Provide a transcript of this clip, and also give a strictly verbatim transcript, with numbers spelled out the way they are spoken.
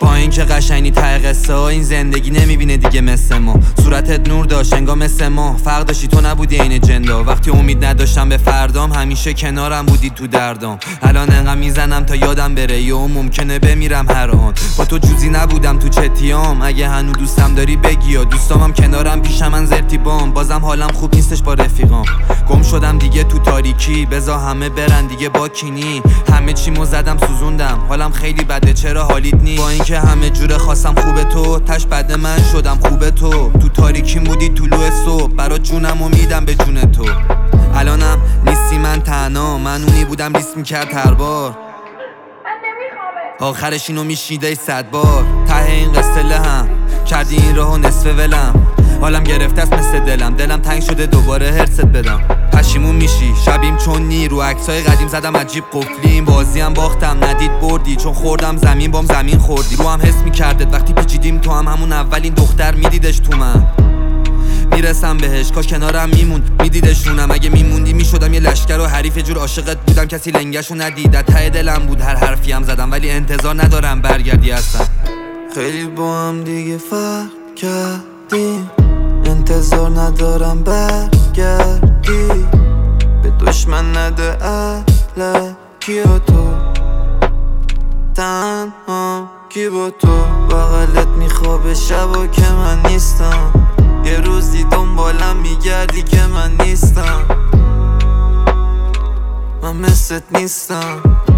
با اینکه قشنگی ته قصه ها این زندگی نمیبینه دیگه مثل ما. صورتت نور داشت انگار مثل ما، فرق داشتی تو نبودی این جندا. وقتی امید نداشتم به فردام همیشه کنارم بودی تو دردام. الان انقدر میزنم تا یادم بره یا ممکنه بمیرم هر آن. با تو جوزی نبودم تو چتیام، اگه هنو دوستم داری بگی یا دوستامم کنارم پیش من زرتیبام. بازم حالم خوب نیستش با رفیقام، گم شدم دیگه تو تاریکی. بزا همه برن دیگه با کینی، همه چیمو زدم سوزوندم. حالم خیلی بده چرا حالیت نی؟ با اینکه همه جوره خواستم خوبه تو، تش بده من شدم خوبه تو. تو تاریکی بودی طلوع صبح، برا جونم امیدم به جون تو. الانم نیستی من تنها، من اونی بودم لیست میکرد هر بار. آخرش اینو میشیده صد بار. ته این قصه لهم کردی این راهو نصف ولم. حالم گرفته است مثل دلم، دلم تنگ شده دوباره هرست بدم. پشیمون میشی شبیم چون نی رو عکسای قدیم زدم عجیب قفلیم. بازی هم باختم ندید بردی، چون خوردم زمین بام زمین خوردی. رو هم حس میکردت وقتی پیچیدیم تو هم همون اولین دختر میدیدش تو من. میرسم بهش کاش کنارم میموند میدیدشونم. اگه میموندی میشدم یه لشکر و حریف جور عاشقت بودم کسی لنگشو ندید. ته دلم بود هر حرفی هم زدم ولی انتظار ندارم برگردی هستم. خیلی با هم دیگه فرق کردیم، انتظار ندارم برگردی. به دشمن نده الکی با تو، تنها کی با تو. بغلت میخوابه شبا که من نیستم، یه روزی دنبالم میگردی که من نیستم. من مثلت نیستم.